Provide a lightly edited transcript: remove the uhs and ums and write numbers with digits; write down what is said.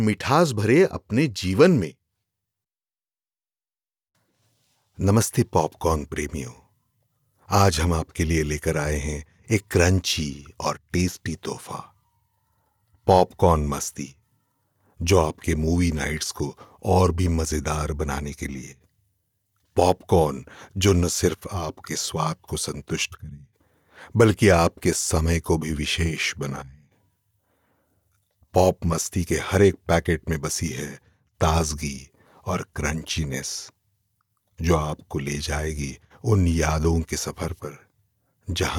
मिठास भरे अपने जीवन में। नमस्ते पॉपकॉर्न प्रेमियों, आज हम आपके लिए लेकर आए हैं एक क्रंची और टेस्टी तोहफा, पॉपकॉर्न मस्ती, जो आपके मूवी नाइट्स को और भी मजेदार बनाने के लिए। पॉपकॉर्न जो न सिर्फ आपके स्वाद को संतुष्ट करे बल्कि आपके समय को भी विशेष बनाए। पॉप मस्ती के हर एक पैकेट में बसी है ताजगी और क्रंचीनेस, जो आपको ले जाएगी उन यादों के सफर पर जहां